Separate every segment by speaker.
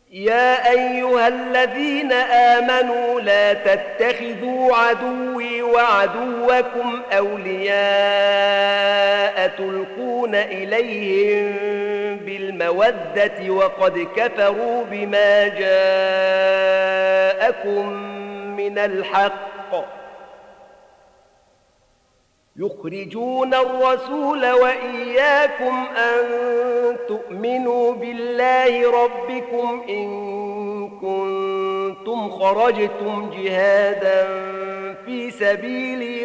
Speaker 1: يا أيها الذين آمنوا لا تتخذوا عدوي وعدوكم أولياء تلقون إليهم بالمودة وقد كفروا بما جاءكم من الحق يخرجون الرسول وإياكم أن تؤمنوا بالله ربكم إن كنتم خرجتم جهادا في سبيلي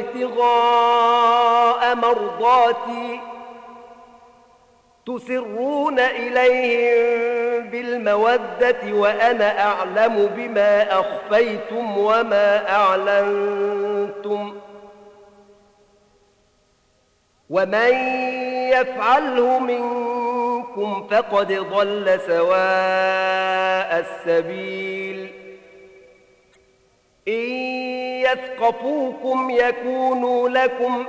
Speaker 1: وابتغاء مرضاتي تسرون إليهم بالمودة وأنا أعلم بما أخفيتم وما أعلنتم ومن يفعله منكم فقد ضل سواء السبيل إن يثقفوكم يكونوا لكم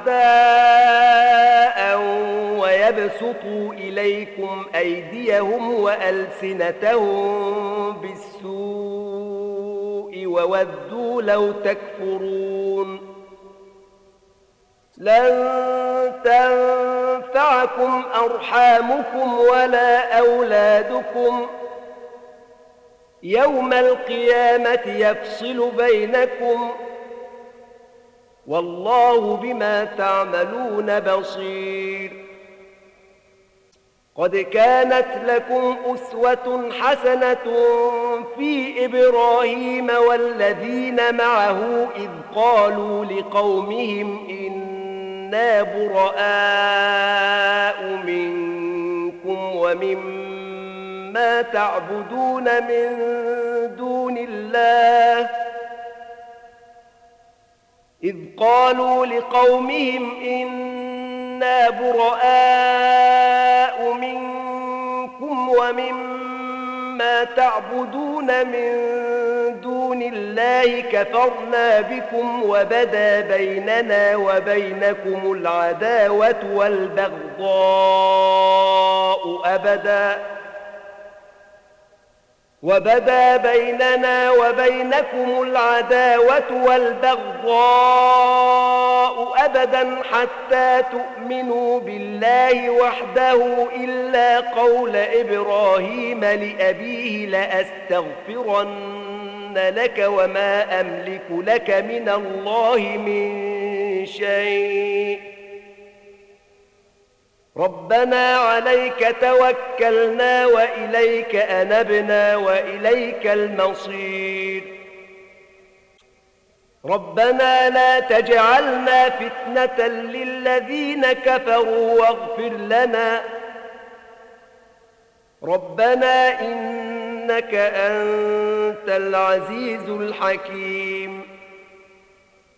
Speaker 1: أعداء ويبسطوا إليكم أيديهم وألسنتهم بالسوء وودوا لو تكفرون لن تنفعكم أرحامكم ولا أولادكم يوم القيامة يفصل بينكم والله بما تعملون بصير قد كانت لكم أسوة حسنة في إبراهيم والذين معه إذ قالوا لقومهم إنا براء منكم ومما تعبدون من دون الله إذ قالوا لقومهم إنا براء منكم ومما تعبدون من دون الله كفرنا بكم وبدا بيننا وبينكم العداوة والبغضاء أبدا حتى تؤمنوا بالله وحده إلا قول إبراهيم لأبيه لأستغفرن لك وما أملك لك من الله من شيء ربنا عليك توكلنا وإليك أنبنا وإليك المصير ربنا لا تجعلنا فتنة للذين كفروا واغفر لنا ربنا إنك أنت العزيز الحكيم